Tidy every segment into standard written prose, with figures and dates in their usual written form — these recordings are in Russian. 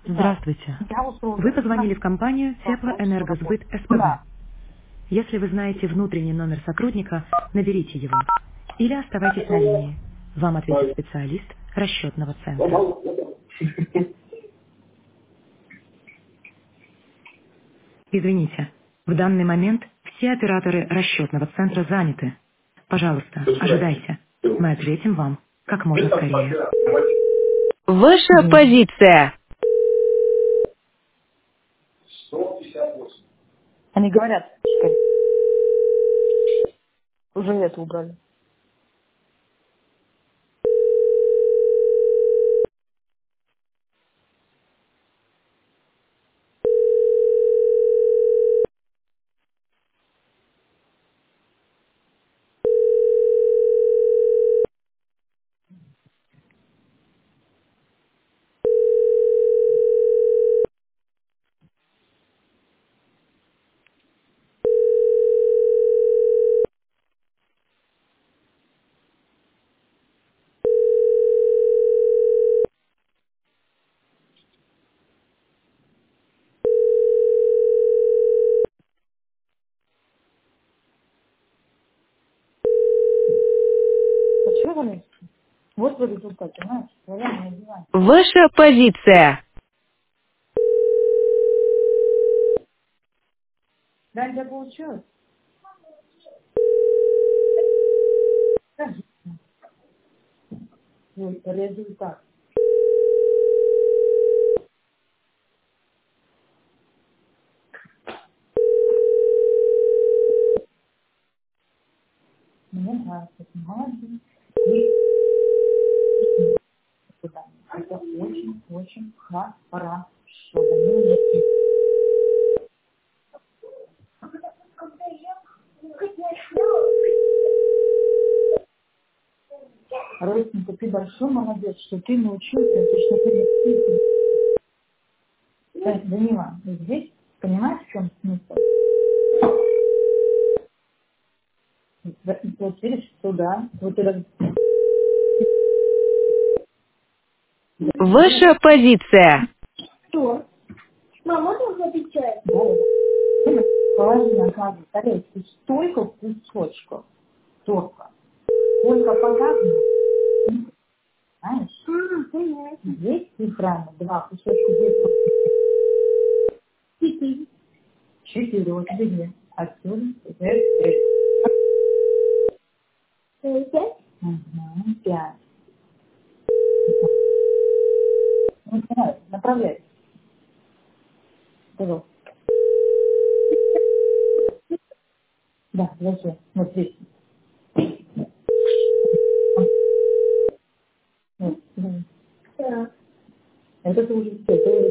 Здравствуйте. Я условно. Вы позвонили в компанию Теплоэнергосбыт СПБ. Да. Если вы знаете внутренний номер сотрудника, наберите его. Или оставайтесь на линии. Вам ответит специалист расчетного центра. Извините, в данный момент все операторы расчетного центра заняты. Пожалуйста, ожидайте. Мы ответим вам как можно скорее. Ваша позиция. Они говорят, что уже это убрали. А что вы? Вот вы результат, понимаешь? Реально одеваем. Ваша позиция. Да, я получилось. Скажи, свой результат. Мне нравится, молодец. И туда. Это очень хорошо. Да, ну, Родственника, ты большой молодец, что ты научился, это что ты не Данила, здесь, понимаешь, в чем смысл? Вот видишь, туда, вот это, Ваша позиция. что? Мама, можно пить чай? Да, положи на каждую тарелку столько кусочков торта, сколько показано, знаешь? Понятно. Здесь цифрами 2 кусочка, здесь 4. 4, вот видно. Отсюда, здесь. 5? Угу, 5. Ну, давай, направляй. Пожалуйста. Да, ложи. Вот здесь. Вот, да. Так. Это ты уже все.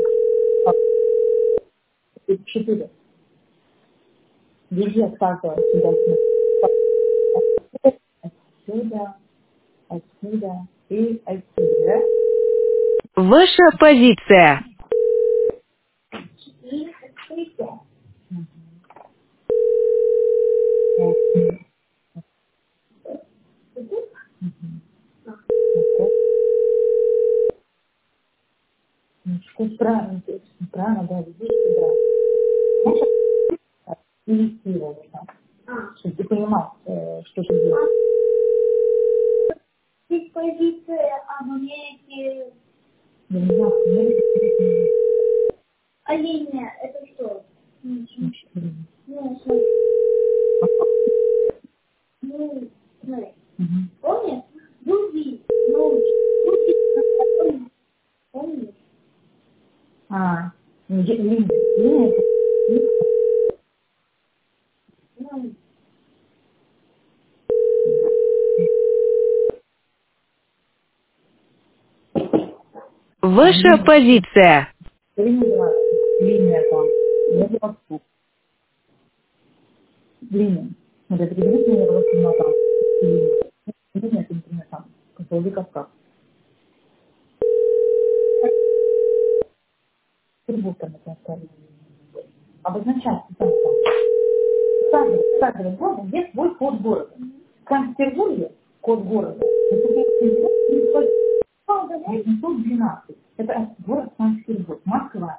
Это 4. Держи от каждого сюда. Отсюда, отсюда и отсюда, да? Ваша позиция. И отсюда. Что правильно, то есть правильно, да, здесь сюда. Знаешь, инвестировать, чтобы ты понимал, что ты делаешь. Диспозиция Америки. Я не знаю, а линия, это что? Ну, смотри. Ну, смотри. Помнишь? Дуги. Ну, помнишь? Линия. Ну, Ваша позиция. линия там. Я делала спуск. Линия. Вот это предыдущая была темнота. Линия, это, например, там, Косовый Кавказ. Петербург там это оставили. Обозначать в каждом городе есть свой код города. В Санкт-Петербурге код города. 812. Это город Санкт-Петербург. Москва.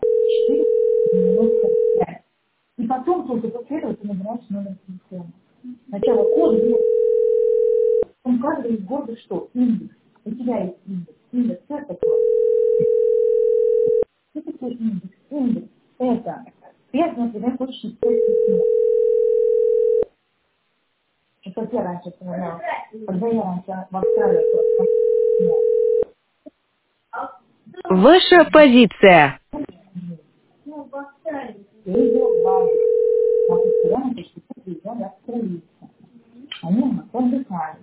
495. И потом только после этого ты набираешь номер телефона. Сначала код, он каждый из города что? Индекс. У тебя есть индекс. Индекс это такое. Что такое индекс? Индекс это. Я, например, хочешь написать письмо. Это я раньше сказала. Когда я раньше в Австралии письмо. Ваша позиция. Ну, в Австралии. Я ездила в Бали. А постоянно почти приезжали австралийцы. Они у нас отдыхали.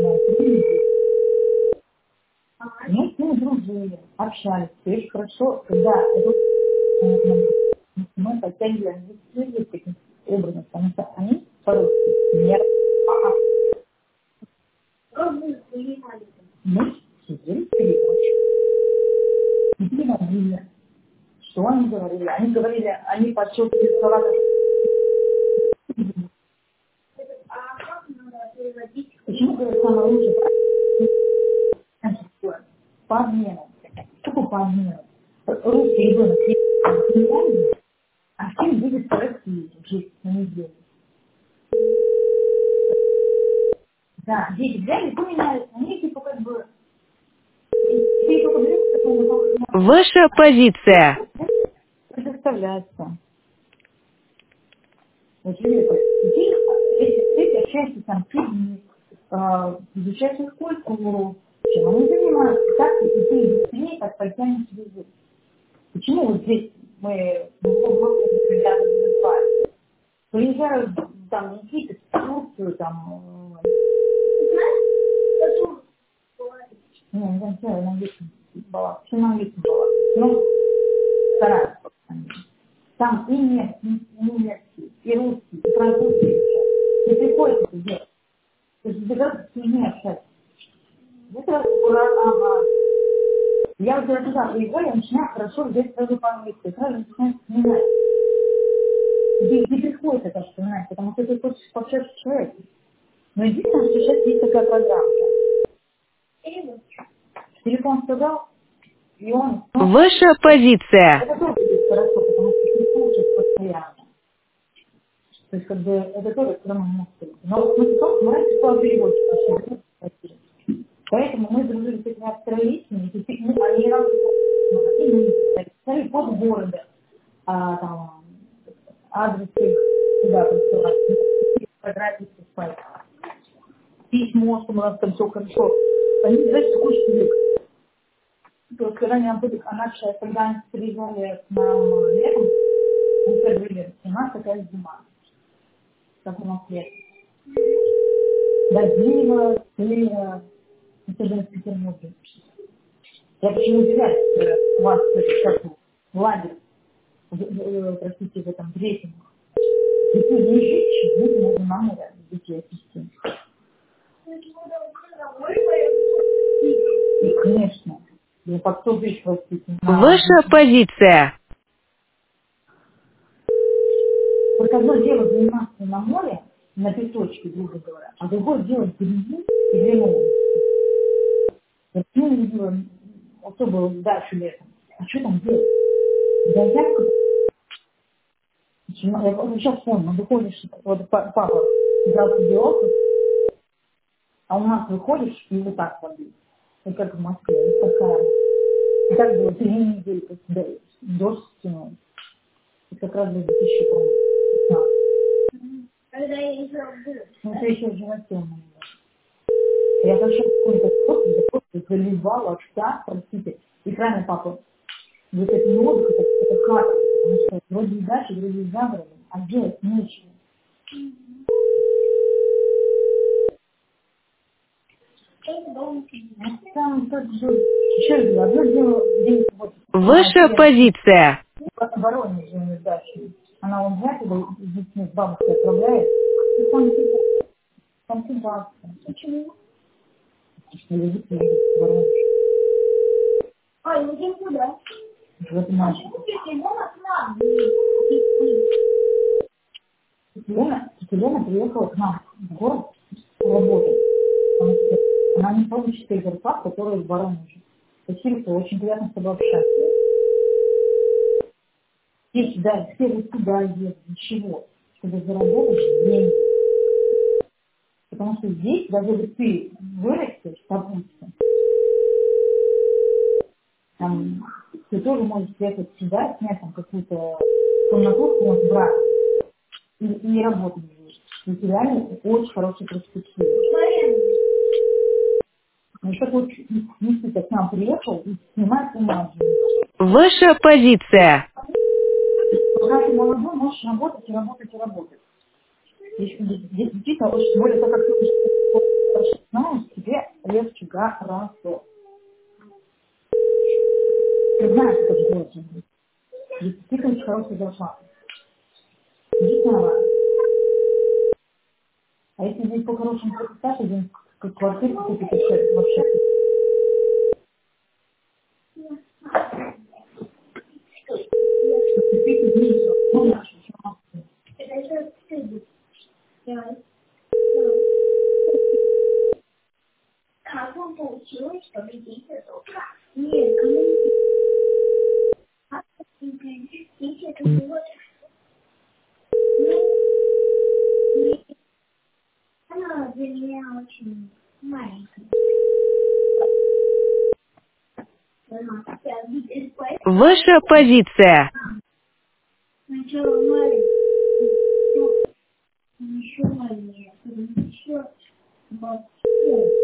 Мы с ними дружили, общались. И очень хорошо, когда мы подтягивали английский язык таким образом, потому что они по-русски не мы сидели в переводчик. И переводили. Что они говорили? Они говорили, они подчеркивали слова. Почему, говорят, самое лучшее по обмену? Что такое по обмену? Русский ребенок едет, а сын будет в России жить на неделю. Да, дети взяли и поменялись. Они типа как бы... Ты только говоришь, что он Ваша позиция. предоставляется. Вот видите, дети общаются там 3 дней, изучают их культуру, чем они занимаются, так и ты быстрее так потянешь язык. Почему вот здесь мы ребята забывают? Приезжают там Никита в Турцию, там... Не знаю, на английском была. Все на английском была. Ну, стараюсь. Там и немецкий, и русский, и французский. Не приходится это делать. То есть добираться с людьми общаться. Это ага. Я вот когда туда приезжаю, я начинаю хорошо здесь сразу по-английски. Сразу начинаю вспоминать. Не приходится это вспоминать, потому что ты хочешь пообщаться с человеком. Но единственное, что сейчас есть такая программка. Телефон сказал, и он... Ваша позиция. Это тоже будет хорошо, потому что ты слушаешь постоянно. То есть, как бы, это тоже все равно мускулы. Но мы потом, мы раньше по переводчику. Поэтому мы дружили с этими австралийцами, и теперь, ну, они нам писали под города, там, адрес их, куда присылать, фотографии спать, письмо, что у нас там все хорошо. Они, знаешь, хочешь язык. То есть, когда нам были, когда они приезжали к нам летом, мы говорили, у нас такая зима, как у нас лето. Дождливо, сыро, особенно в Петербурге. Я почему удивляюсь, что у вас как в лагере, простите, в этом брифинге. Если не жить, люди можно на море детей отвезти. И, конечно, я под 100 тысяч воспитан. Ваша позиция. Только одно дело заниматься на море, на песочке, грубо говоря, а другое дело впереди и время. Вот я не любила особо дальше летом. А что там делать? Заявка. Я сейчас помню, выходишь, вот папа взял себе отпуск, а у нас выходишь и вот так воды. И как в Москве, вот такая. И так было 3 недели, как дождь стянул. И как раз был 2015. Когда я еще была. Ну, это еще в животе у меня. Я хорошо помню, как просто заливала вся, простите. И правильно, папа, вот это не отдых, это хата, потому что вроде и дача, вроде и за городом, а делать нечего. Там как же, еще раз говорю, одно дело день вот, Ваша позиция. в Воронеже у нее дача. Она он знает, его с детьми, с бабушкой отправляет. И там ситуация. Почему? Потому что язык едет в Воронеж. А, едем куда? В этом наше. Елена приехала к нам в город работать. Потому что она не получит тех зарплат, которые в Воронеже. Спасибо, очень приятно с тобой общаться. Здесь, да, все вот туда едут, ничего, чтобы заработать деньги. Потому что здесь, даже если ты вырастешь, допустим, там, ты тоже можешь приехать сюда, снять там какую-то комнатушку с братом и работать здесь. Это реально очень хорошая перспектива. Но еще вот Никита к нам приехал и снимает бумаги. Ваша позиция. Пока ты молодой, можешь работать и работать и работать. Здесь действительно очень, более так как ты уже хорошо знаешь, тебе легче гораздо. Ты знаешь, как делать. Здесь действительно очень хорошая зарплата. Действительно. А если здесь по-хорошему прочитать, один как квартиру купить, это вообще. Купить вместе. Как он получилось, что дети только? Нет, дети это было, она для меня очень маленькая. Ваша позиция. Сначала маленькая, еще маленькая, еще большая.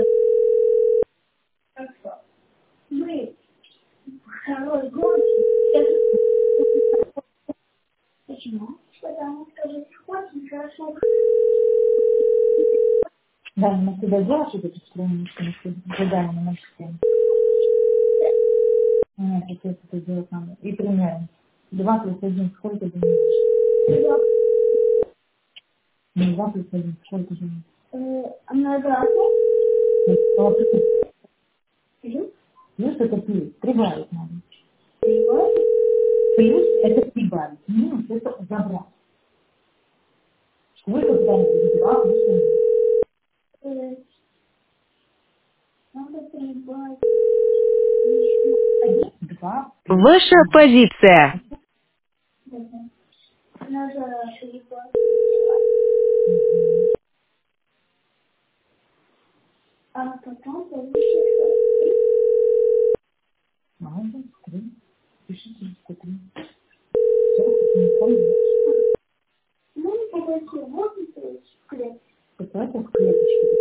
Хорошо. Мы второй год. Почему? Потому что же очень хорошо. Да, мы тебя делаешь эту струну, что задание на нашу тему. Нет, это делать надо. И примерно. 2 плюс 1 сколько занимаешь? Ну, 2 плюс 1 сколько занимаешь? На 2. Плюс это плюс. Прибавить надо. Прибавить? Плюс это прибавить. Минус это забрать. Сколько заданий будет 2 плюс 1? Надо прибавить еще 1. 2 плюс Ваша 1. позиция. Надо прибавить. А потом получится 3. Молодец, 3. Пишите, что 3. Ну, это вот в клеточке. Это в клеточке.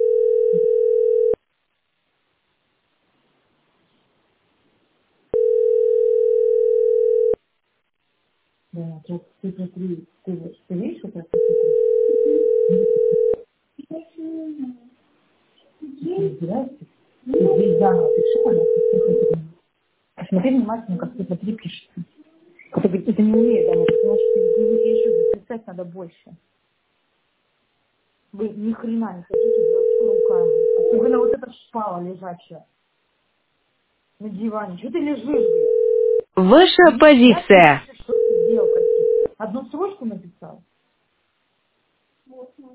Да, вот цифра 3. Ты видишь, вот эта цифра 3? Разбирайся. Здесь заново пиши, пожалуйста, цифра 3. Посмотри внимательно, как цифра 3 пишется. Кто говорит, это не умеет, Даня, потому что ты еще писать надо больше. Вы ни хрена не хотите делать руками. Особенно вот эта шпала лежачая на диване. Что ты лежишь, блядь? Ваша Я позиция. пишу, что ты сделал, какие? Одну строчку написал? Вот, ну,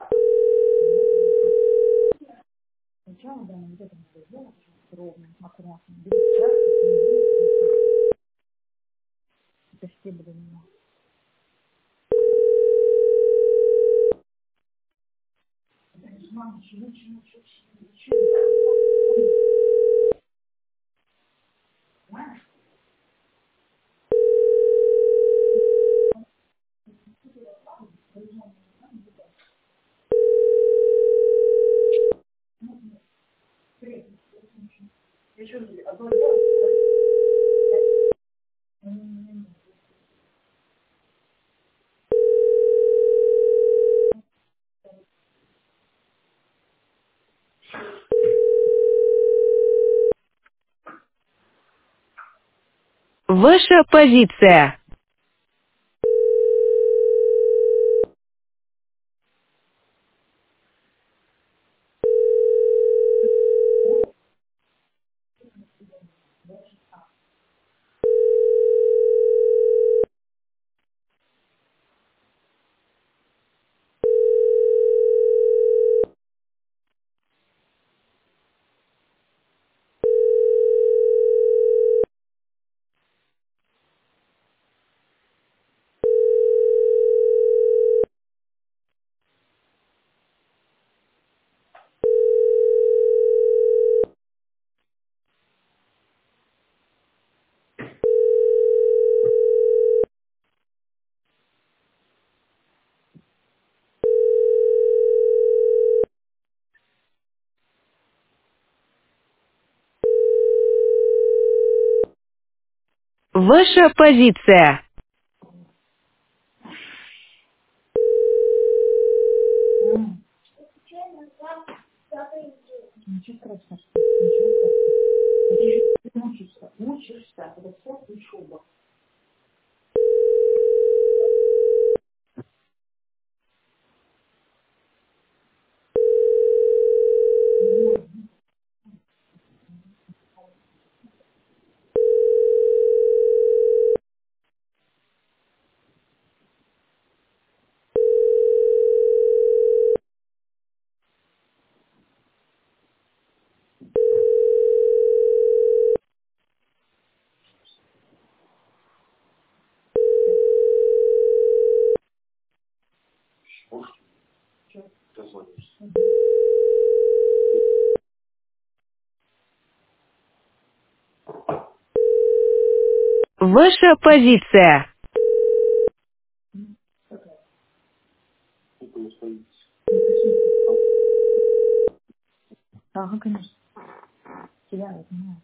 сначала, да, вот это надо сделать ровно, аккуратно. Без связки, это все были меня. Мама, чего? Ваша позиция. Ваша позиция. М, Ничего страшного, ничего страшного. Это же ты учишься, учишься, это все учеба. Ваша позиция. Напиши. Ага, конечно. Я понимаю.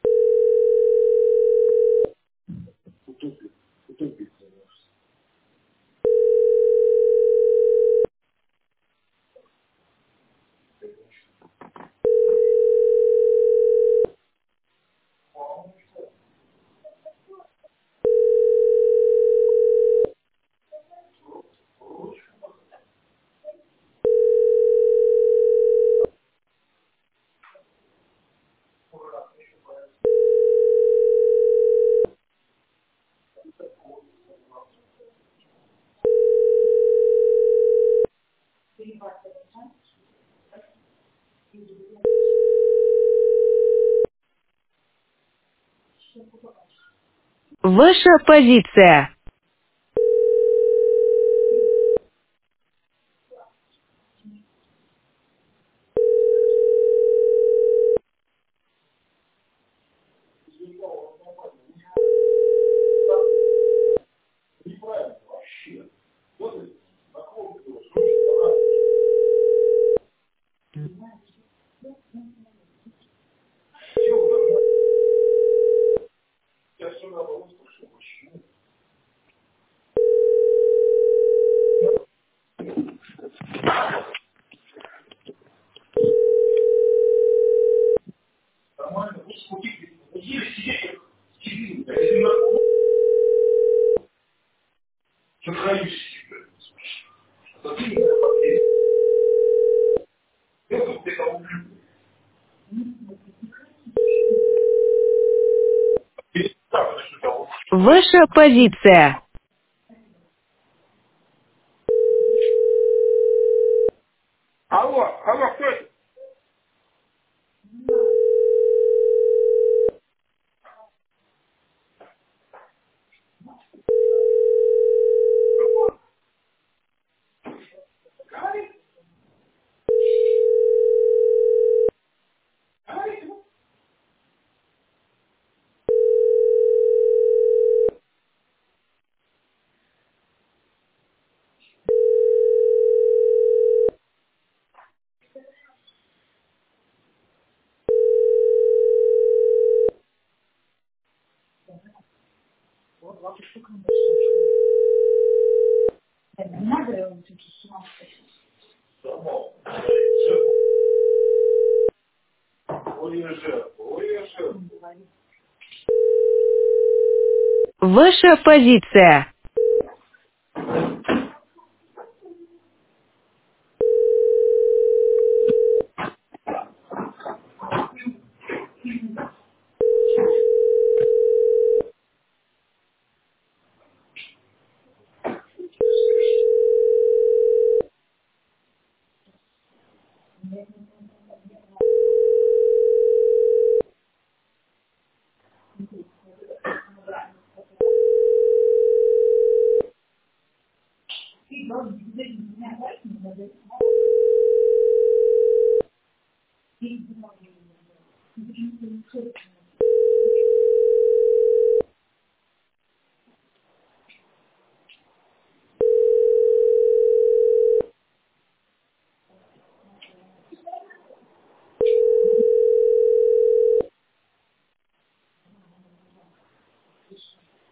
Ваша позиция. Ваша позиция. Алло, алло, кто это? Не надо я вот эти слова. Ваша позиция.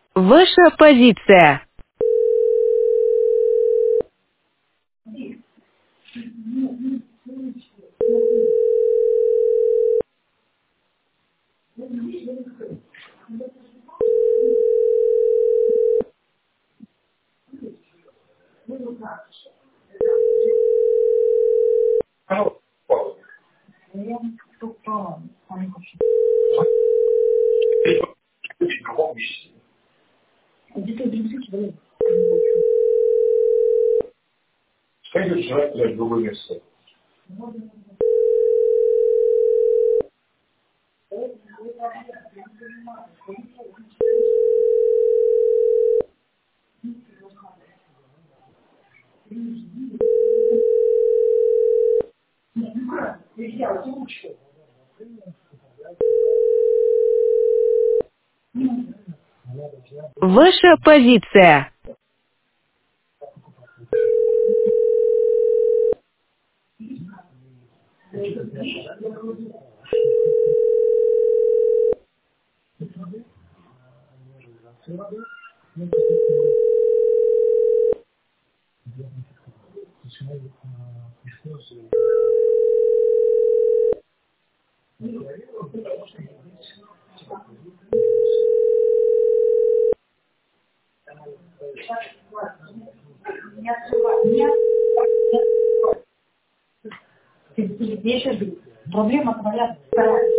Ваша позиция. Алло. Я устала. В каком месте? Где-то блин. Сходи жрать, блядь, в другое место. Ваша позиция. Проблема твоя вторая.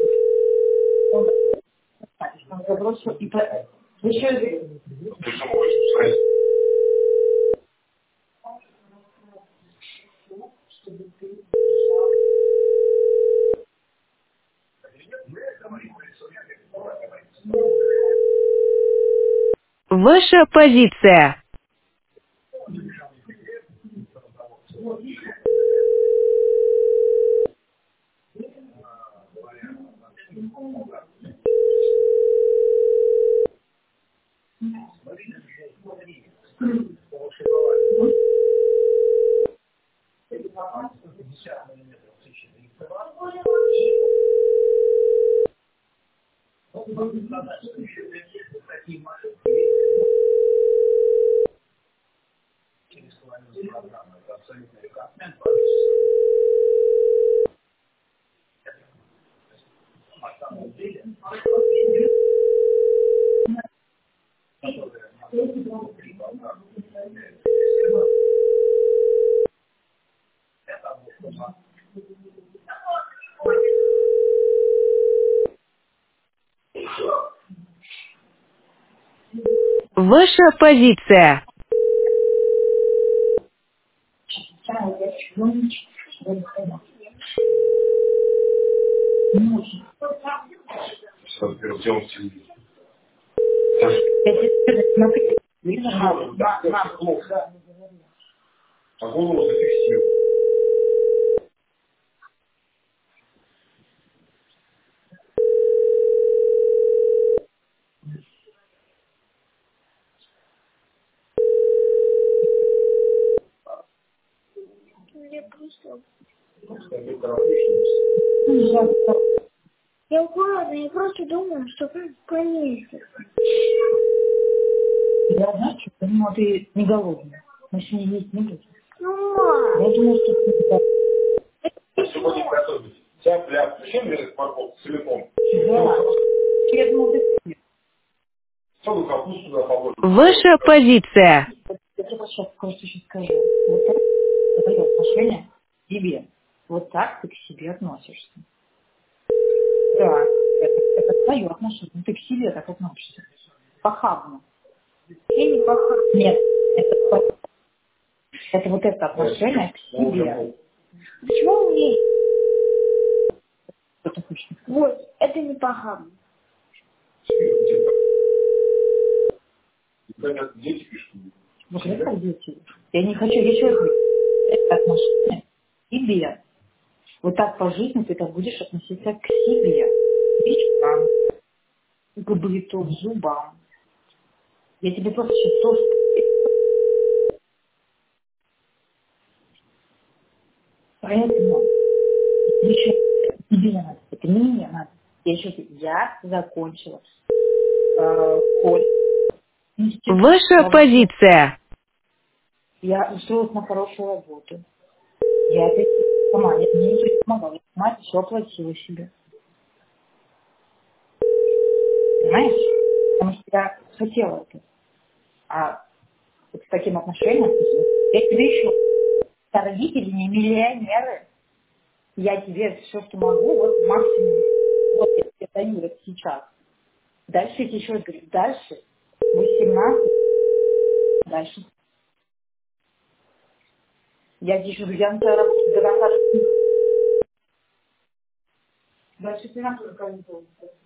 Он забросил и еще Ты же можешь сказать. Ваша позиция. Ваша позиция. Что, сделал телевизор. смотри, Да, плохо. А голову зафиксировал. Я голодна, я просто думаю, что конечно. я знаю, что ты не голодная. Мы сегодня есть не будем. Ну, мам, Я думаю, что ты Сегодня готовить. Тебя, бля, зачем мне этот морковь целиком? да. Я думаю, ты Целую капусту туда положишь. Ваша позиция. я тебе сейчас кое-что еще скажу. Вот так твое отношение к себе. Вот так ты к себе относишься. Да, это твое отношение. Ну, ты к себе так относишься. Похабно. я не похожа. Нет, это вот это отношение к себе. Почему мне? Что ты хочешь сказать? Вот, это не похабно. Дети пишут. Вот это как дети. Я не хочу, я еще раз говорю, это отношение к себе. Вот так по жизни ты так будешь относиться к себе. К вещам, к быту, к зубам. Я тебе просто сейчас тоже... Поэтому еще тебе надо, это не мне надо. Я закончила колледж. институт. Ваша позиция. Я устроилась на хорошую работу. Я это сама, мне никто не помогал. Я сама все оплатила себе. Понимаешь? Потому что я хотела это. А вот с таким отношением, я тебе еще, родители не миллионеры. Я тебе все, что могу, вот максимум, вот я тебе даю вот сейчас. Дальше я тебе еще раз говорю, дальше 18, дальше. Я тебе еще говорю, я на тебя работаю до конца жизни. Дальше 17 руководитель.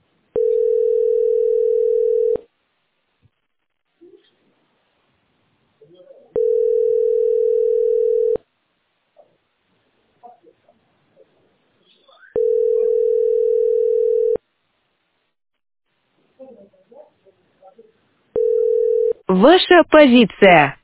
Ваша позиция.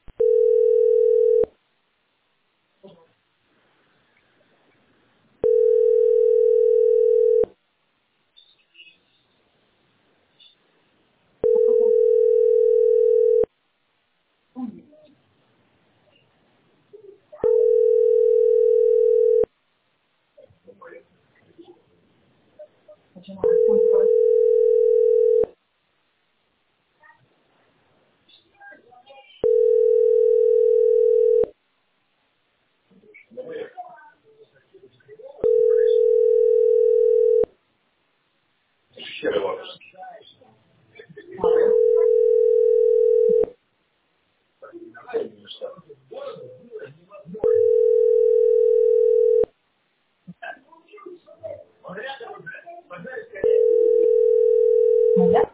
Ну, да?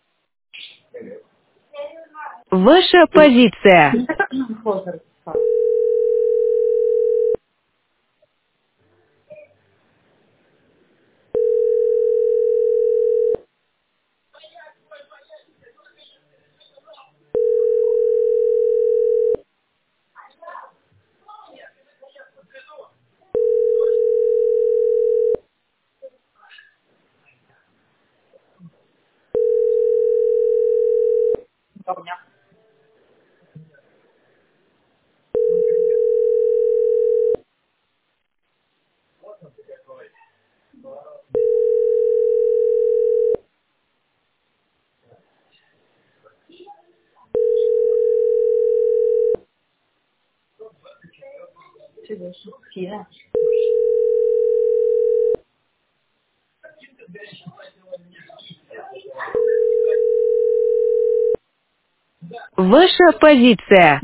Ваша позиция. Не так сложно расписать. У меня. Чего? Сильно. Ваша позиция.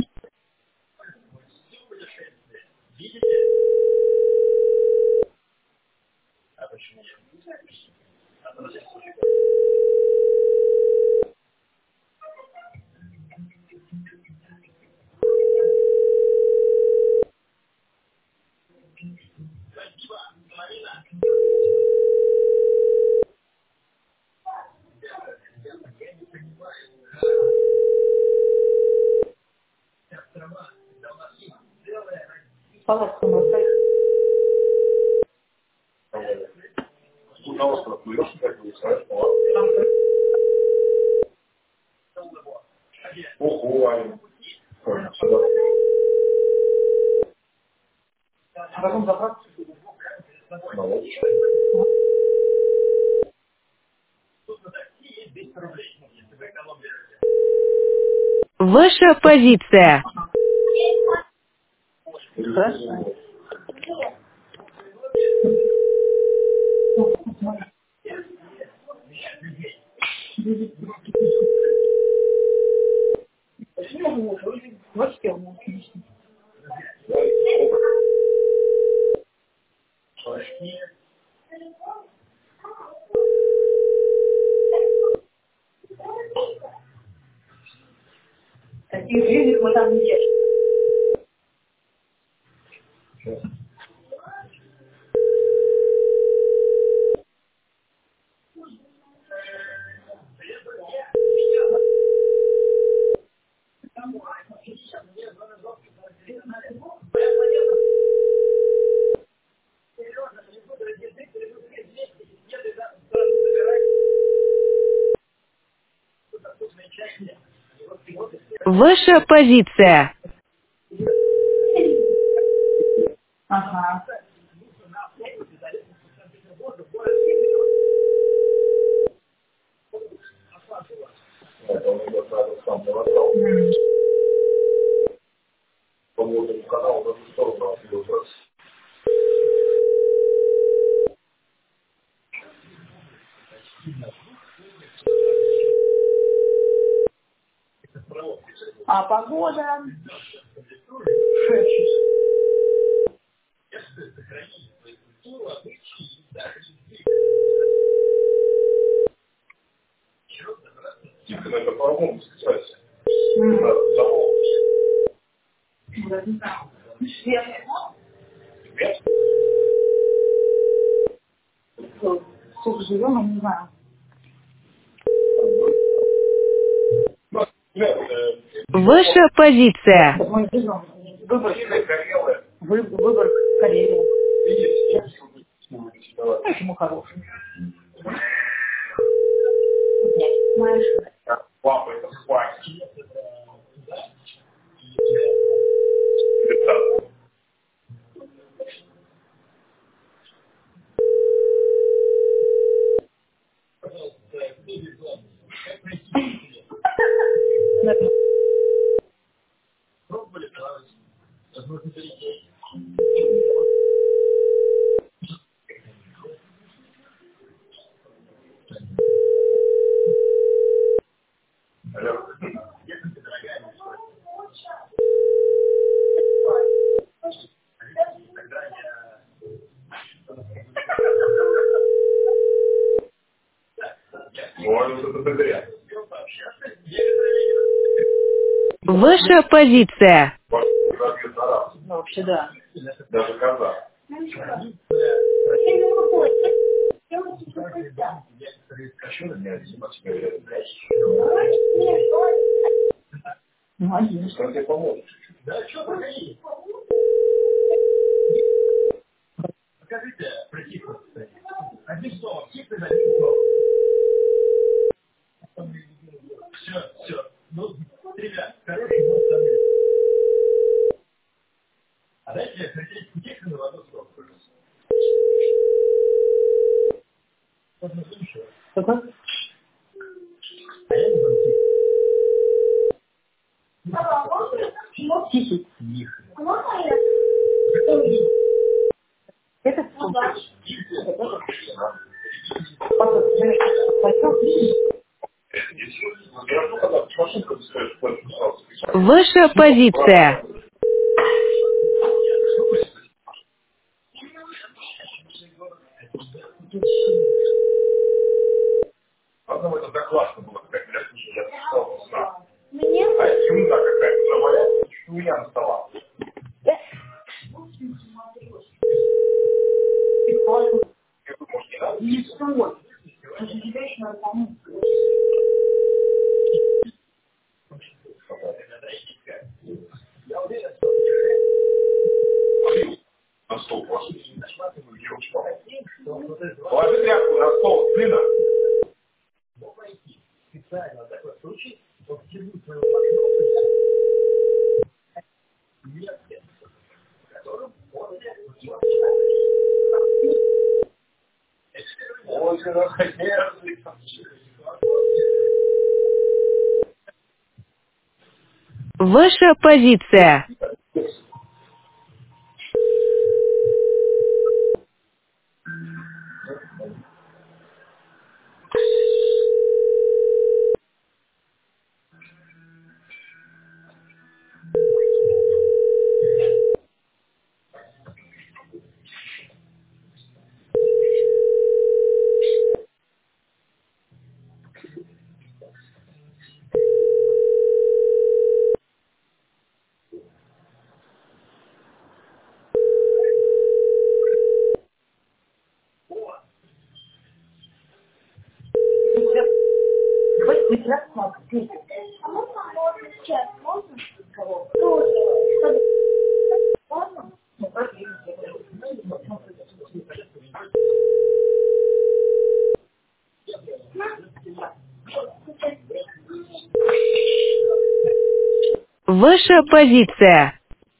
Палатку бросай. На остров плывешь, как бы, сразу, ладно. Ого, Ань. Ой, сюда. А потом забраться. Молодец. Ваша позиция. Хорошо. Вот что у меня, конечно. Таких денег мы там не держим. Ваша позиция. Ага. Это он идет на сам вокзал. По-моему, канал в эту сторону отвел. А погода? Тихо, это по-моему, кстати. Сколько живем, я не знаю. Ваша позиция. Мы живем. Выбор Карелии. Почему хороший? Знаешь, Папа, это спать. Вот это зря. Ваша позиция. ну, вообще да. Даже коза. Я не могу. Я очень хочу. Молодец. Что тебе поможет? Какой? 10. Это Я жду, когда машинка скажет, что это Ваша позиция. Одного это так классно было, как для книги, я читал сна. Мне? А ерунда какая-то, заваляется, чуя на стола. Я думаю, может, не надо? не стоит. Это же тебя еще надо помыть. На стол положить. Положи тряпку на стол, сына. Ой, какая Ваша позиция. Давай мы тебя посмотрим. А можно сейчас? Можно? Кого? Ну, можно? Ну, проверим. Ваша позиция.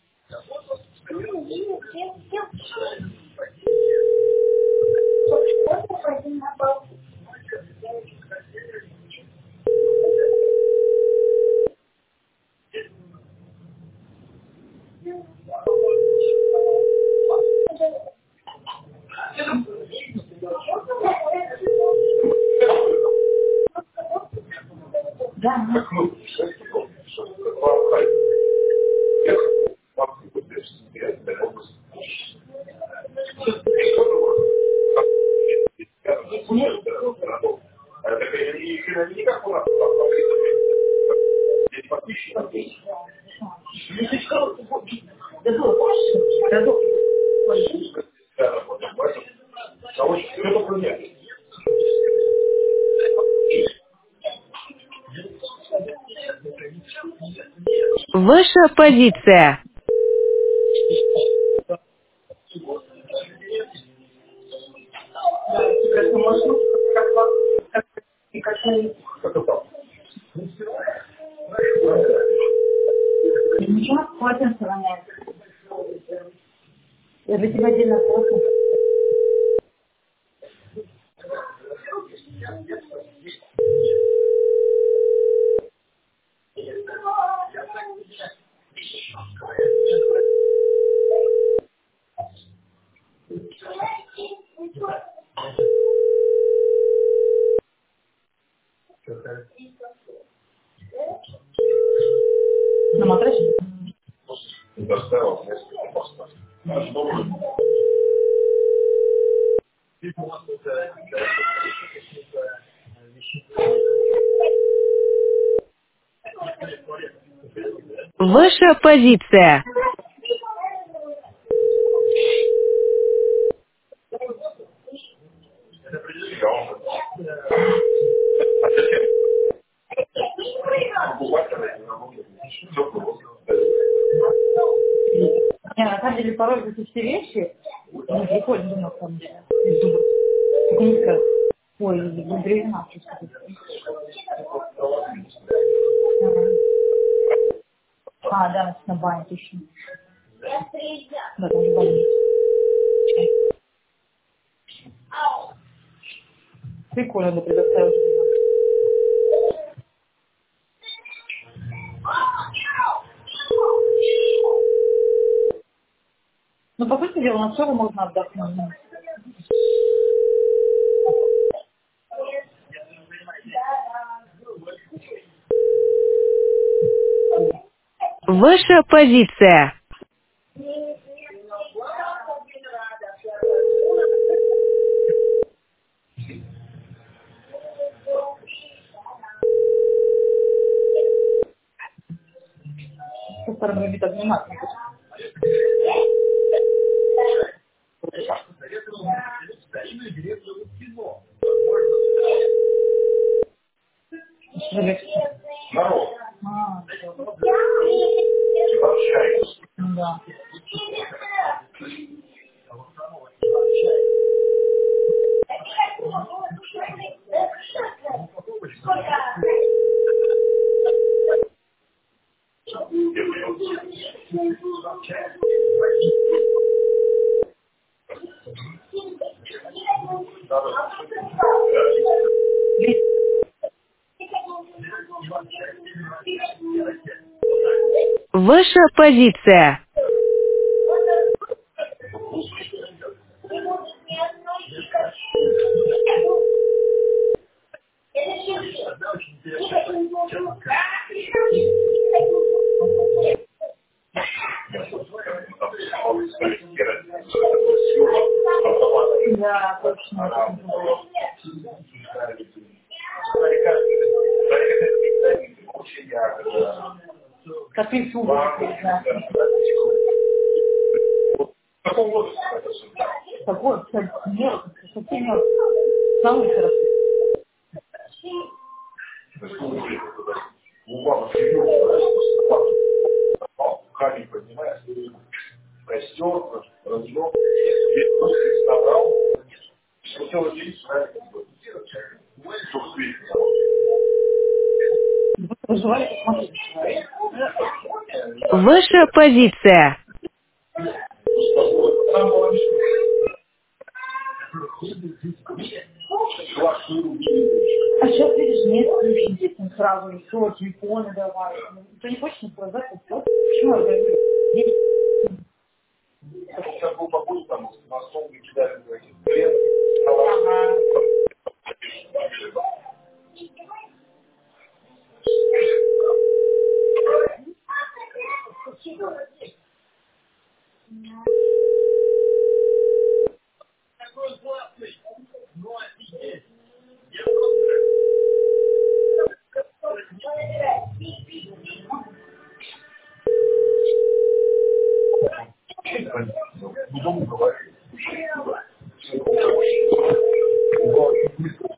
Да. Как мы, что вам хай. Я вам не буду смеяться, да, образ. Это не как у нас, здесь подписчики. Все только нет. Ваша позиция. Как это? Ничего, хватит сохранять. Я для тебя отдельно просто. На матрасе? Доставил несколько постов. Ваша позиция. Не, на самом деле, порой вот эти все вещи, ну, прикольно, думаю, там, из зубов. Только не скажу. Ой, не древена, что сказать. А, да, на бане, точно. Да, там же больница. Прикольно, да, предоставить. Ну, по сути дела, на все можно отдохнуть. Ваша позиция. Со стороны вид обниматься. Легче. Народ, А, общаюсь. да. Ваша позиция. Да, точно. Как и сумка, да. В каком возрасте это все? Такой, мелкий, совсем мелкий. Самый хороший. Камень поднимаешь, костер, разжег, собрал, хотел здесь, чтобы свет. Вы проживали, посмотрите. Ваша позиция. А сейчас, видишь, нет, естественно, сразу все, телефоны давай. Ты не хочешь сказать, что почему я говорю? Сейчас был побольше, там, на стол кидали в эти плед. Ага. Ну, дома говорили.